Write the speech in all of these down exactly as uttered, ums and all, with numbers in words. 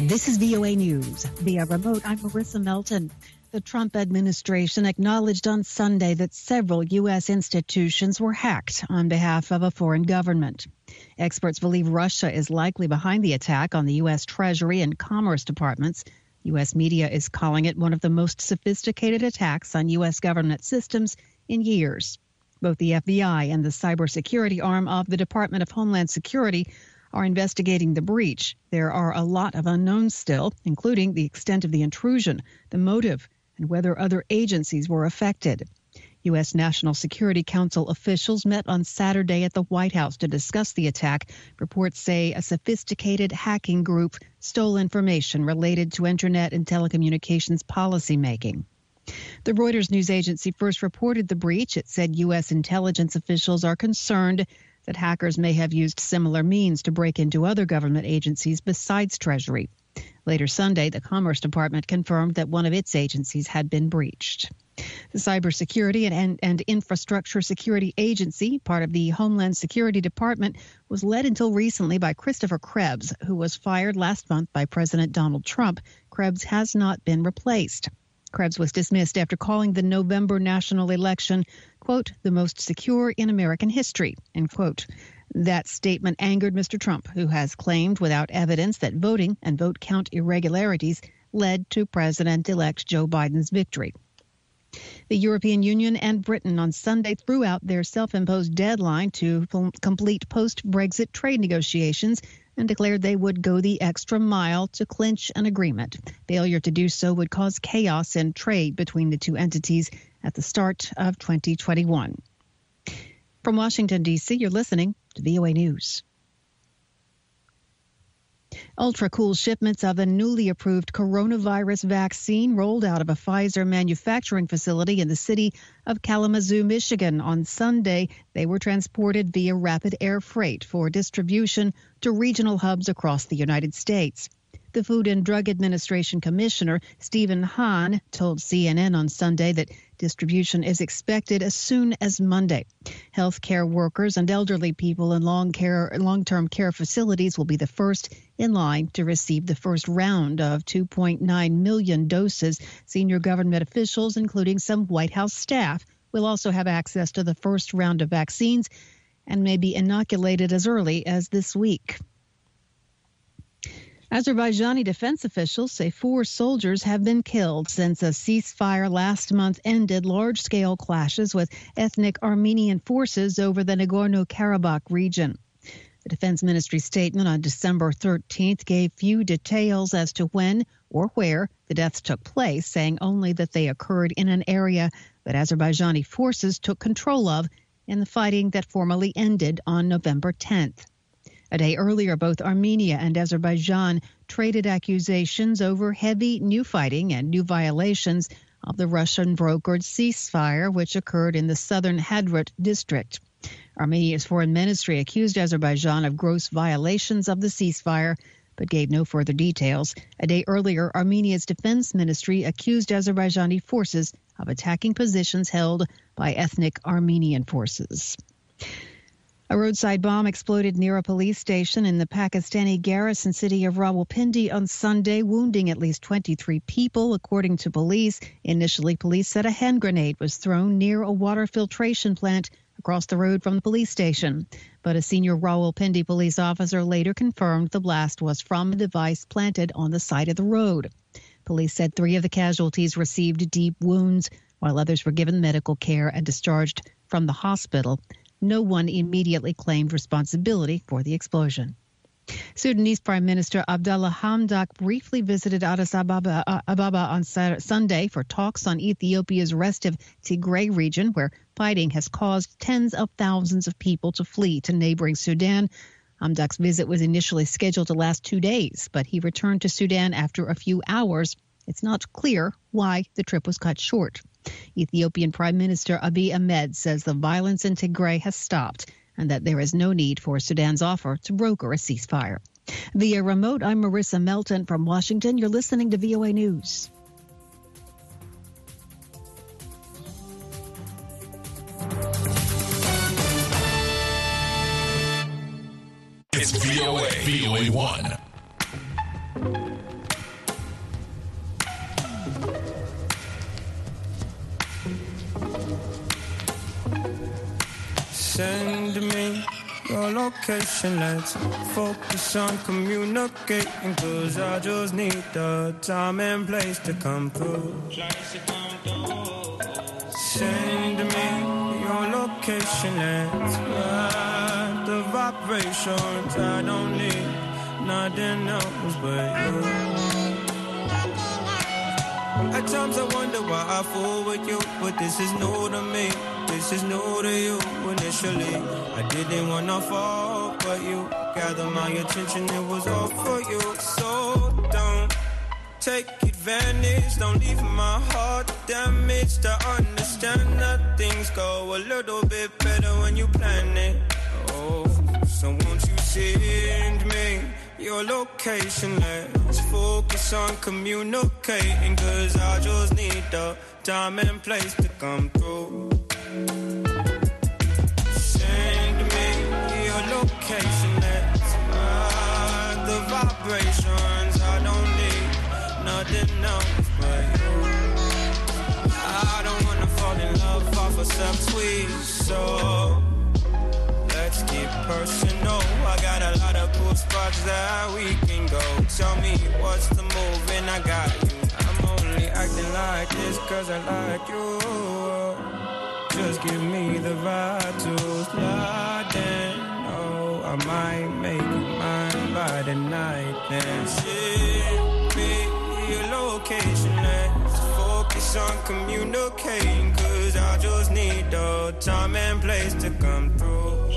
This is V O A News. Via remote, I'm Marissa Melton. The Trump administration acknowledged on Sunday that several U S institutions were hacked on behalf of a foreign government. Experts believe Russia is likely behind the attack on the U S Treasury and Commerce departments. U S media is calling it one of the most sophisticated attacks on U S government systems in years. Both the F B I and the cybersecurity arm of the Department of Homeland Security are investigating the breach. There are a lot of unknowns still, including the extent of the intrusion, the motive, and whether other agencies were affected. U S. National Security Council officials met on Saturday at the White House to discuss the attack. Reports say a sophisticated hacking group stole information related to Internet and telecommunications policymaking. The Reuters news agency first reported the breach. It said U S intelligence officials are concerned that hackers may have used similar means to break into other government agencies besides Treasury. Later Sunday, the Commerce Department confirmed that one of its agencies had been breached. The Cybersecurity and, and, and Infrastructure Security Agency, part of the Homeland Security Department, was led until recently by Christopher Krebs, who was fired last month by President Donald Trump. Krebs has not been replaced. Krebs was dismissed after calling the November national election, quote, the most secure in American history, end quote. That statement angered Mister Trump, who has claimed without evidence that voting and vote count irregularities led to President-elect Joe Biden's victory. The European Union and Britain on Sunday threw out their self-imposed deadline to complete post-Brexit trade negotiations and declared they would go the extra mile to clinch an agreement. Failure to do so would cause chaos in trade between the two entities at the start of twenty twenty-one. From Washington, D C, you're listening to V O A News. Ultra-cool shipments of a newly approved coronavirus vaccine rolled out of a Pfizer manufacturing facility in the city of Kalamazoo, Michigan. On Sunday, they were transported via rapid air freight for distribution to regional hubs across the United States. The Food and Drug Administration Commissioner, Stephen Hahn, told C N N on Sunday that distribution is expected as soon as Monday. Healthcare workers and elderly people in long care, long-term care facilities will be the first in line to receive the first round of two point nine million doses. Senior government officials, including some White House staff, will also have access to the first round of vaccines and may be inoculated as early as this week. Azerbaijani defense officials say four soldiers have been killed since a ceasefire last month ended large-scale clashes with ethnic Armenian forces over the Nagorno-Karabakh region. The Defense Ministry statement on December thirteenth gave few details as to when or where the deaths took place, saying only that they occurred in an area that Azerbaijani forces took control of in the fighting that formally ended on November tenth. A day earlier, both Armenia and Azerbaijan traded accusations over heavy new fighting and new violations of the Russian-brokered ceasefire, which occurred in the southern Hadrut district. Armenia's foreign ministry accused Azerbaijan of gross violations of the ceasefire, but gave no further details. A day earlier, Armenia's defense ministry accused Azerbaijani forces of attacking positions held by ethnic Armenian forces. A roadside bomb exploded near a police station in the Pakistani garrison city of Rawalpindi on Sunday, wounding at least twenty-three people, according to police. Initially, police said a hand grenade was thrown near a water filtration plant across the road from the police station. But a senior Rawalpindi police officer later confirmed the blast was from a device planted on the side of the road. Police said three of the casualties received deep wounds, while others were given medical care and discharged from the hospital. No one immediately claimed responsibility for the explosion. Sudanese Prime Minister Abdallah Hamdok briefly visited Addis Ababa, uh, Ababa on Saturday, Sunday for talks on Ethiopia's restive Tigray region, where fighting has caused tens of thousands of people to flee to neighboring Sudan. Hamdok's visit was initially scheduled to last two days, but he returned to Sudan after a few hours. It's not clear why the trip was cut short. Ethiopian Prime Minister Abiy Ahmed says the violence in Tigray has stopped and that there is no need for Sudan's offer to broker a ceasefire. Via remote, I'm Marissa Melton from Washington. You're listening to V O A News. It's V O A, V O A one. Send me your location, let's focus on communicating, cause I just need the time and place to come through. Send me your location, let's ride the vibrations. I don't need nothing else but you. At times I wonder why I fool with you, but this is new to me. This is new to you. Initially, I didn't wanna fall, but you gathered my attention. It was all for you. So don't take advantage. Don't leave my heart damaged. I understand that things go a little bit better when you plan it. Oh, so won't you send me your location? Let's focus on communicating, cause I just need the time and place to come through. Send me your location, let's ride the vibrations. I don't need nothing else but you. I don't wanna fall in love off of some tweet, so let's get personal. I got a lot of cool spots that we can go. Tell me what's the move and I got you. I'm only acting like this cause I like you. Just give me the vibe to slide in. Oh, I might make you mine by the night. Then send me your location. Let's focus on communicating, cause I just need the time and place to come through.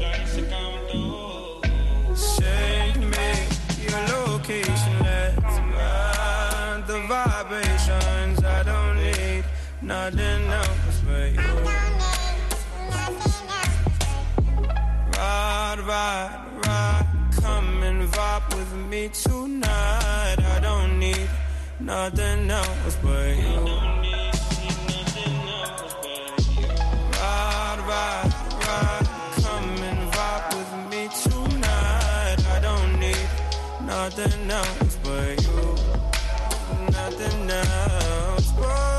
Send me your location, let's ride the vibrations. I don't need nothing else but you. Ride, ride, ride, come and vibe with me tonight. I don't need nothing else but you. Ride, ride, ride, come and vibe with me tonight. I don't need nothing else but you. Nothing else but you.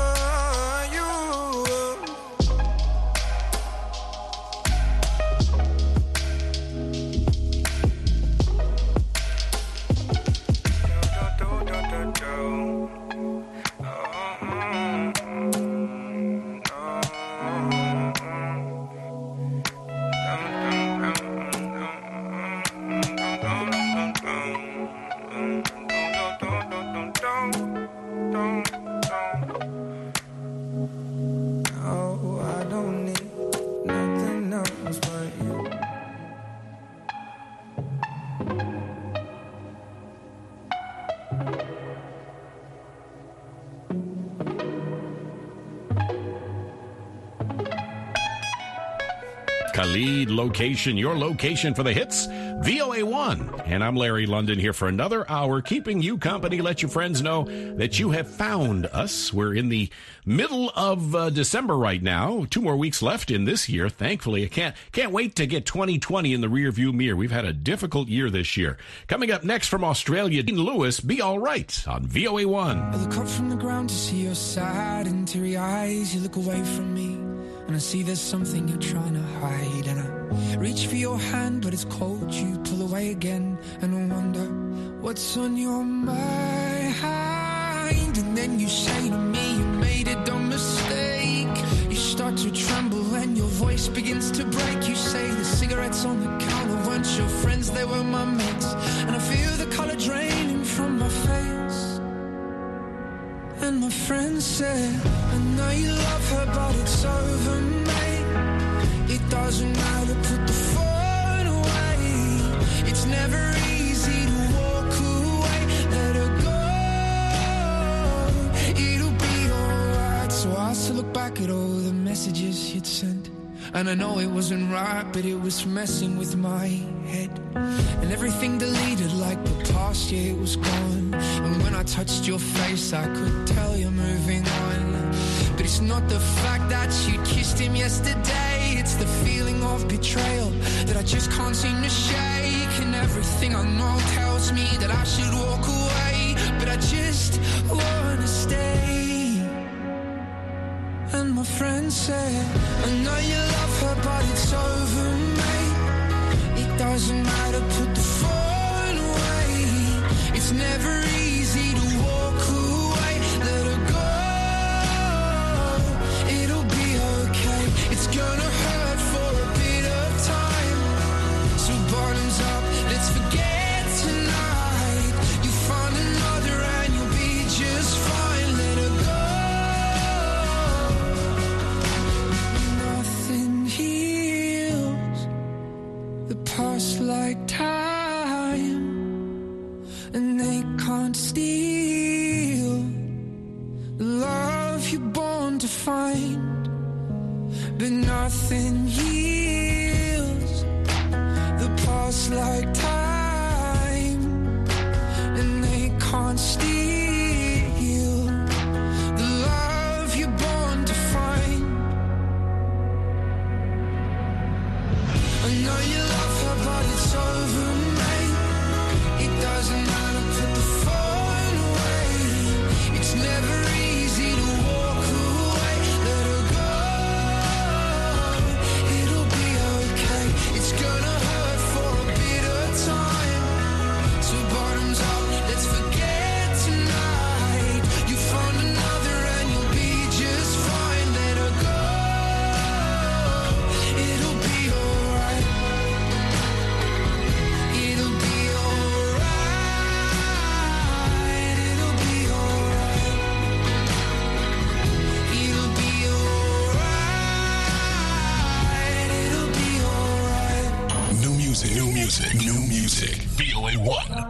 Khalid Location, your location for the hits, V O A one. And I'm Larry London here for another hour, keeping you company. Let your friends know that you have found us. We're in the middle of uh, December right now. Two more weeks left in this year. Thankfully, I can't can't wait to get twenty twenty in the rearview mirror. We've had a difficult year this year. Coming up next from Australia, Dean Lewis, Be All Right on V O A one. I look up from the ground to see your sad and teary eyes. You look away from me, and I see there's something you're trying to hide. And I reach for your hand, but it's cold. You pull away again, and I wonder what's on your mind. And then you say to me, you made a dumb mistake. You start to tremble and your voice begins to break. You say the cigarettes on the counter weren't your friends, they were my mates. And I feel the color draining from my face. And my friend said, I know you love her, but it's over, mate. It doesn't matter, put the phone away. It's never easy to walk away. Let her go, it'll be alright. So I still look back at all the messages you'd sent, and I know it wasn't right, but it was messing with my head. And everything deleted like the past year was gone. And when I touched your face, I could tell you're moving on. But it's not the fact that you kissed him yesterday, it's the feeling of betrayal that I just can't seem to shake. And everything I know tells me that I should walk away, but I just wanna stay. And my friend said, I know you love her, but it's over, mate. It doesn't matter, put the phone away. It's never easy to walk away. Let her go, it'll be okay. It's gonna hurt for a bit of time. So bottoms up, let's forget tonight. You find another and you'll be just fine. Let her go. Nothing heals the past like time, and they can't steal the love you're born to find. But nothing heals the past like time, and they can't steal the love you're born to find. I know you love her, but it's over, mate. It doesn't matter, put the phone away. It's never easy to walk away. Let her go, it'll be okay. It's gonna hurt for a bit of time. So bottoms up, let's forget tonight. You found another and you'll be just fine. Let her go, it'll be alright. It'll be alright. It'll be alright. It'll be alright. It'll be alright. New music, new music, new music. V O A one.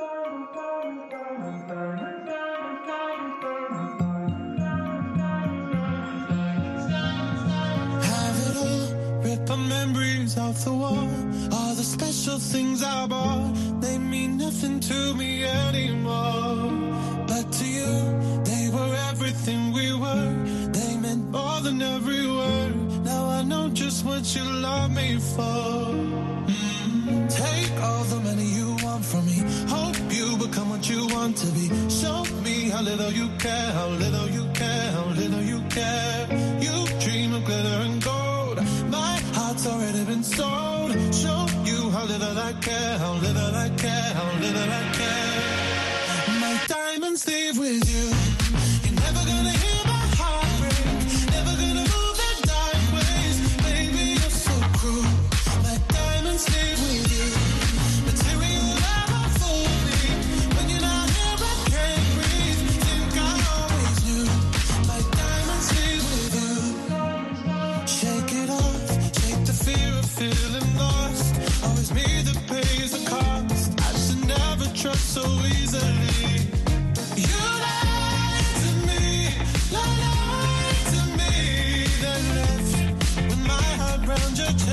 Have it all, rip our memories off the wall. All the special things I bought, they mean nothing to me anymore. But to you, they were everything we were. They meant more than every word. Now I know just what you love me for. Mm. Take all the money you want from me. Hope you become what you want to be. Show me how little you care, how little you care, how little you care. You dream of glitter and gold. My heart's already been sold. Show you how little I care, how little I care, how little I care. My diamonds leave with you. You're never gonna hear my heart break. Never gonna move the dark ways. Baby, you're so cruel. My diamonds leave with you. Material never fooled me. When you're not here, I can't breathe. Think I always knew. My diamonds leave with you. Shake it off, shake the fear of feeling lost. Always me that pays the cost. I should never trust so easily. You lied to me, lied to me. Then left with my heart round your chest.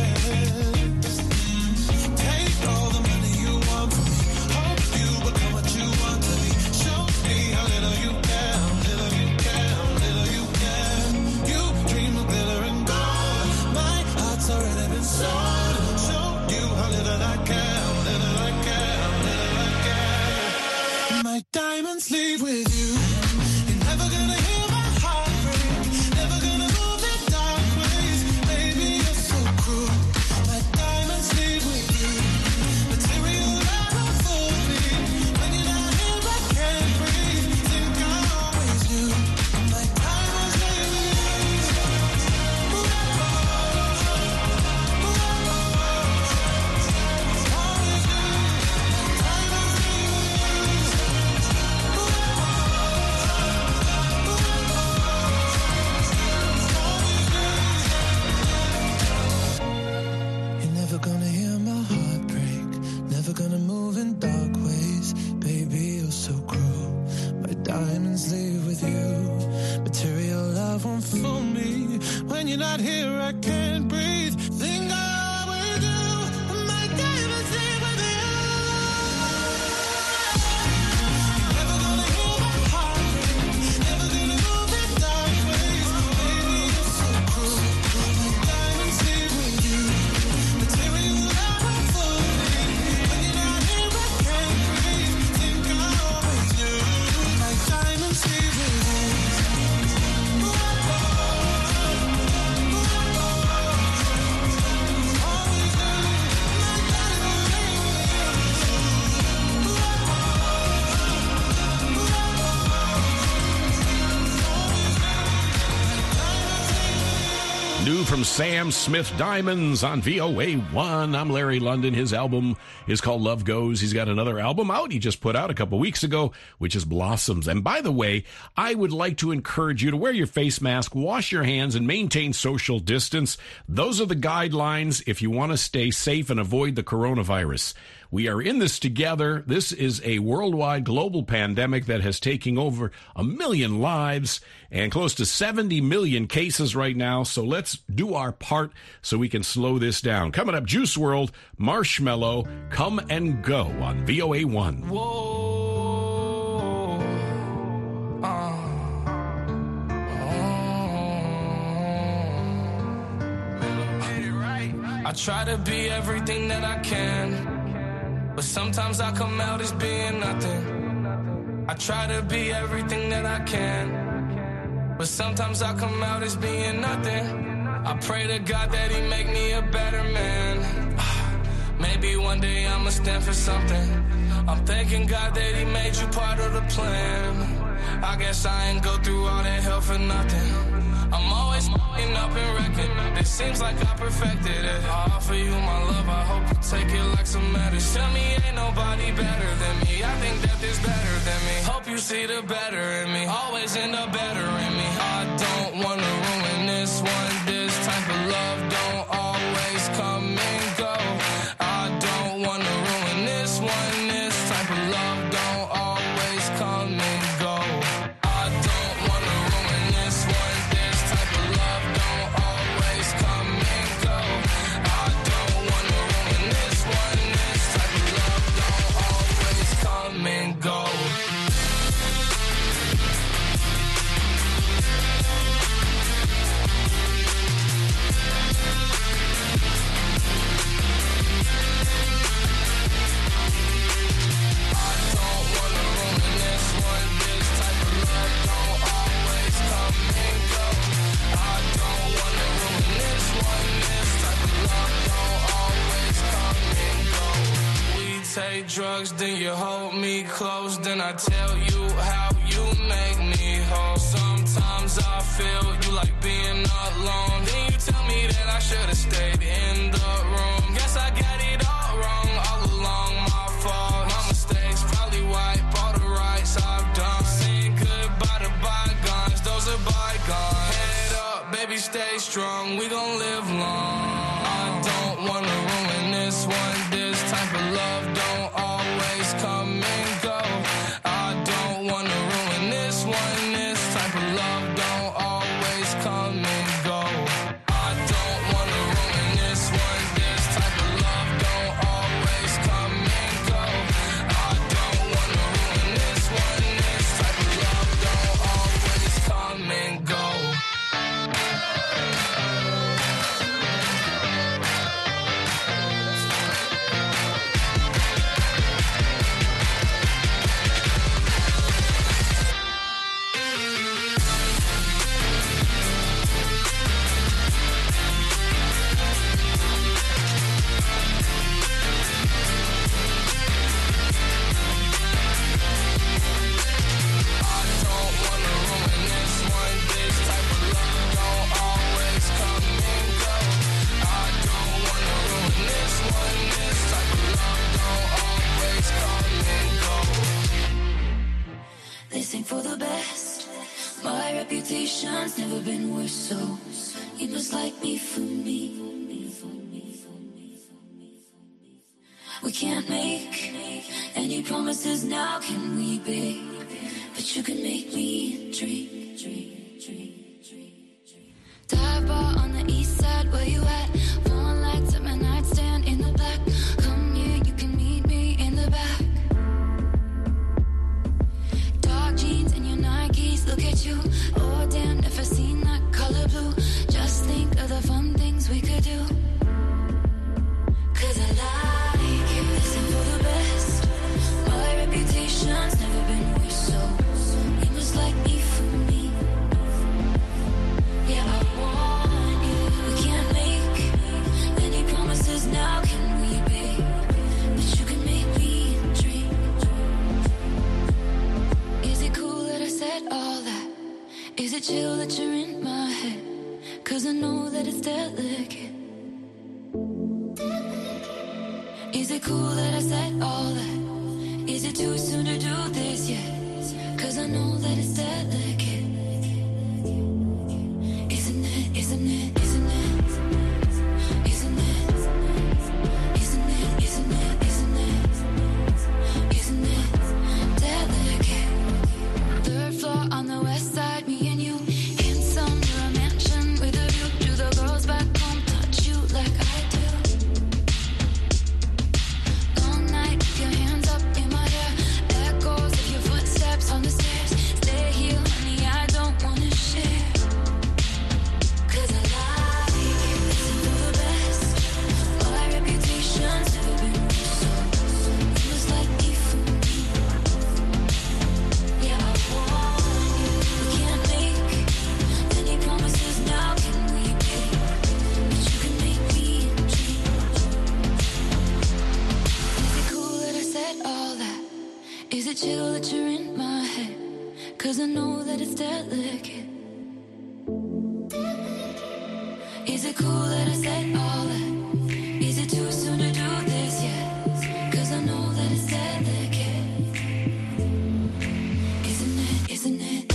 Take all the money you want from me. Hope you become what you want to be. Show me how little you care, how little you care, how little you care. You dream of glitter and gold. My heart's already been sold. Show you how little I care, how little I care, how little I care. My diamonds leave with you. You're never gonna hear my heart break. Never gonna move the dark ways. Baby, you're so cruel. My diamonds leave with you. Material never fooled me. When you're not here, I can't breathe. Think I always knew. My diamonds leave with you. Always knew. My diamonds leave with you. You're never gonna hear my heart break. Never gonna move in dark ways. Baby, you're so cruel. My diamonds leave with you. Material love won't fool me. When you're not here, I can't breathe. Think I always do. My diamonds leave with you. You're never gonna hear my heart break. Never gonna move in dark ways. Baby, you're so cruel. My diamonds leave with you. Material love won't fool me. When you're not here, I can't breathe. Think I always knew. My diamonds leave with you. from Sam Smith Diamonds on V O A one. I'm Larry London. His album is called Love Goes. He's got another album out he just put out a couple weeks ago, which is Blossoms. And by the way, I would like to encourage you to wear your face mask, wash your hands, and maintain social distance. Those are the guidelines if you want to stay safe and avoid the coronavirus. We are in this together. This is a worldwide global pandemic that has taken over a million lives and close to seventy million cases right now. So let's do our part so we can slow this down. Coming up, Juice world, Marshmello, Come and Go on V O A one. Whoa. Uh. Oh. I try to be everything that I can, but sometimes I come out as being nothing. I try to be everything that I can, but sometimes I come out as being nothing. I pray to God that he make me a better man. Maybe one day I'ma stand for something. I'm thanking God that he made you part of the plan. I guess I ain't go through all that hell for nothing. I'm always f***ing up and wrecking. It seems like I perfected it. I offer you my love, I hope you take it like some medicine. Tell me ain't nobody better than me. I think that there's better than me. Hope you see the better in me. Always end up better in me. I don't wanna ruin this one. This type of love don't always come and go. I don't wanna ruin this one. This type of love don't always come and go. I don't wanna ruin this one. This type of love don't always come and go. I don't wanna ruin this one. This type of love don't always come and go. Take drugs, then you hold me close. Then I tell you how you make me whole. Sometimes I feel you like being alone. Then you tell me that I should have stayed in the room. Guess I got it all wrong, all along my fault. My mistakes probably wipe all the rights I've done. Saying goodbye to bygones, those are bygones. Head up, baby, stay strong, we gon' live long. I don't wanna ruin this one. This type of love don't always come and go. I don't wanna ruin this one. This type of love don't always come and go. I don't wanna ruin this one. This type of love don't always come and go. I don't wanna ruin this one. This type of love don't always come and go. For the best, my reputation's never been worse, so you must like me for me. We can't make any promises now, can we, babe? But you can make me dream, dream, dream, dream, dream. Dive bar on the east side, where you at? Phone lights at my nightstand in the black. Come here, you can meet me in the back. Jeans and your Nikes, look at you. Oh damn, never seen that color blue. Just think of the fun things we could do. Cause I like you. Listen for the best. My reputation's never been worse, so you must like me for me. Yeah, I want you. We can't make Is it chill that you're in my head? 'Cause I know that it's delicate. Is it cool that I said all that? Is it too soon to do this yet? 'Cause I know that it's delicate. Isn't it, isn't it?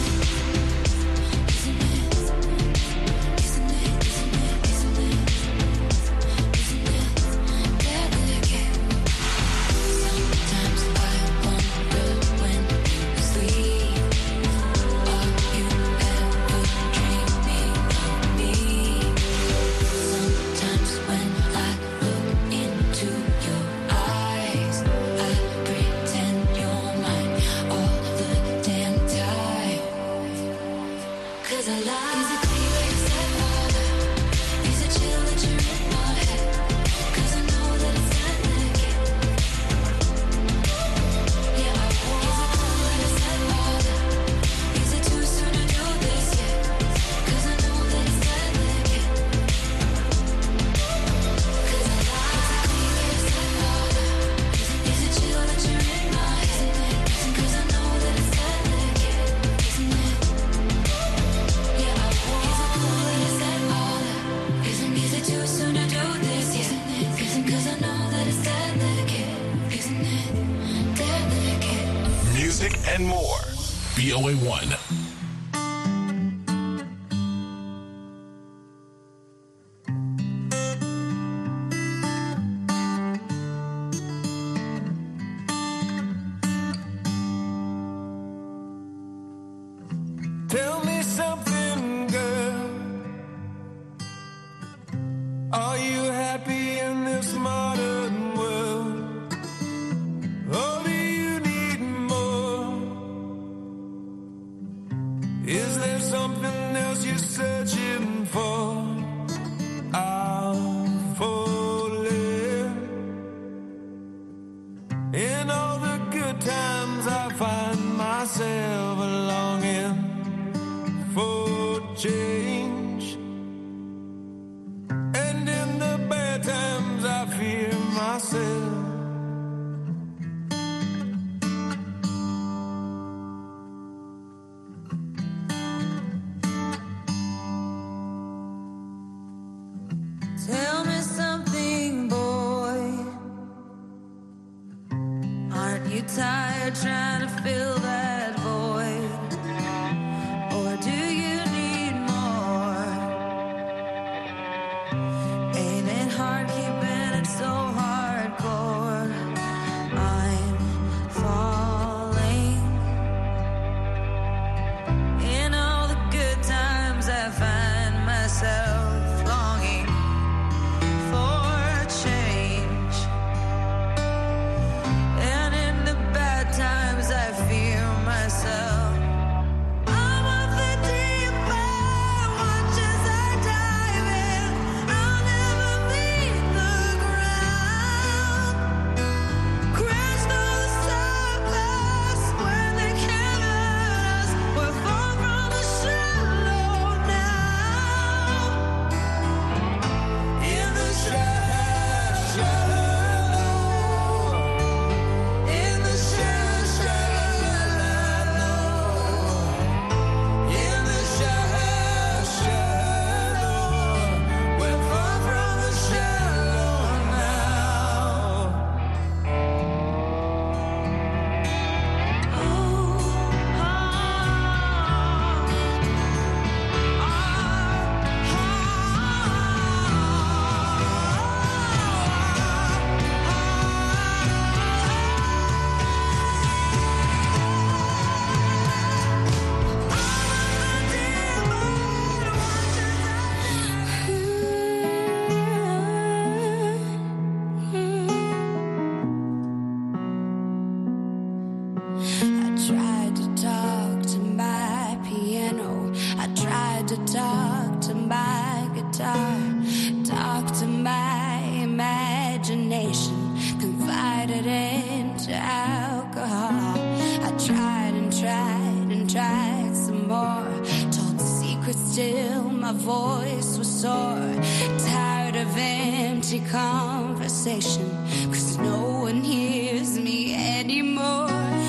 And more. V O A one. Tell me something, girl. Are you happy in this modern world? Or do you need more? Is there something else you're searching for? I'm falling. In all the good times I find myself longing for change, and in the bad times I fear myself. Tell me something, boy. Aren't you tired trying to fill that void? Or do you need more? Ain't it hard keeping it so hardcore? I'm falling. In all the good times I find myself longing for change, and in the bad times I fear myself. I'm of the deep end, watch as I dive in. I'll never meet the ground. Crash through the surface when they can't hurt us. We're far from the shallow now. In the shallow, shallow, in the shallow, shallow, in the shallow, shallow, we're far from the shallow now. I tried to talk to my piano. I tried to talk to my guitar. Talk to my imagination. Confided into alcohol. I tried and tried and tried some more. Told secrets till my voice was sore. Tired of empty conversation, 'cause no one hears me anymore.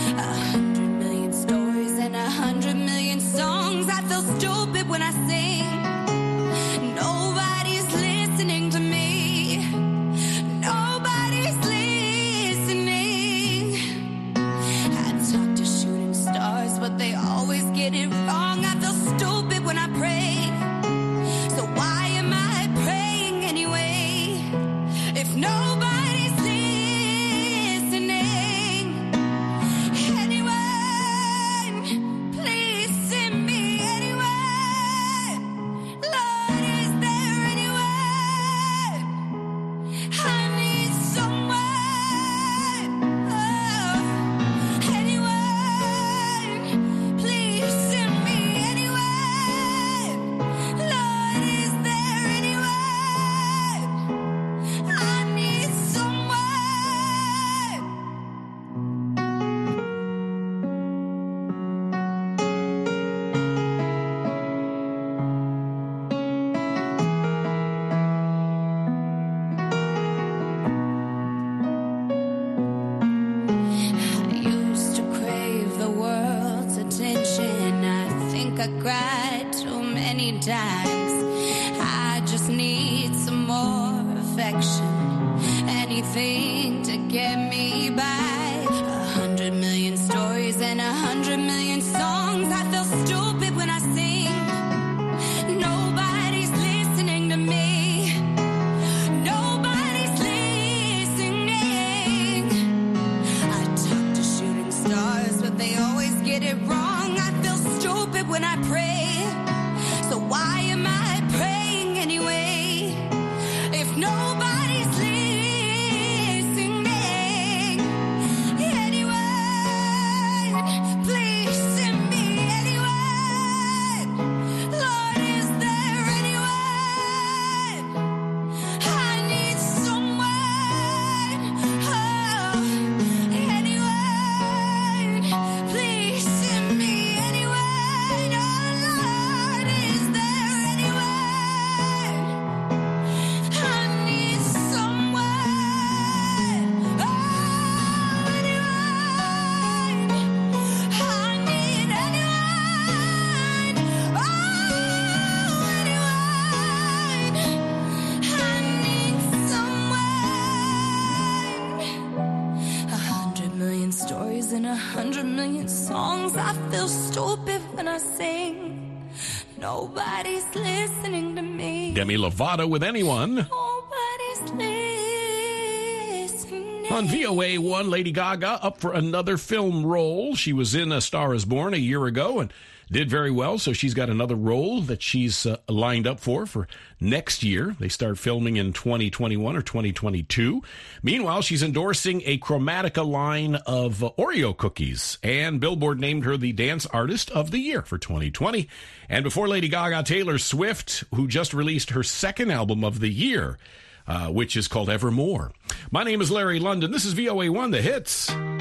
I used to crave the world's attention. I think I cried too many times. I just need some more affection, anything to get me by. A hundred million stories and a hundred million songs. I feel stupid when I sing. Nobody's listening to me. Nobody's listening. I talk to shooting stars, but they always get it wrong. I feel stupid when I pray. So why am I praying anyway? If nobody's listening. In a hundred million songs, I feel stupid when I sing. Nobody's listening to me. Demi Lovato with Anyone. Nobody's listening. On V O A one, Lady Gaga up for another film role. She was in A Star Is Born a year ago and did very well, so she's got another role that she's uh, lined up for for next year. They start filming in twenty twenty-one or twenty twenty-two. Meanwhile, she's endorsing a Chromatica line of uh, Oreo cookies, and Billboard named her the Dance Artist of the Year for twenty twenty. And before Lady Gaga, Taylor Swift, who just released her second album of the year, uh, which is called Evermore. My name is Larry London. This is V O A one, The Hits.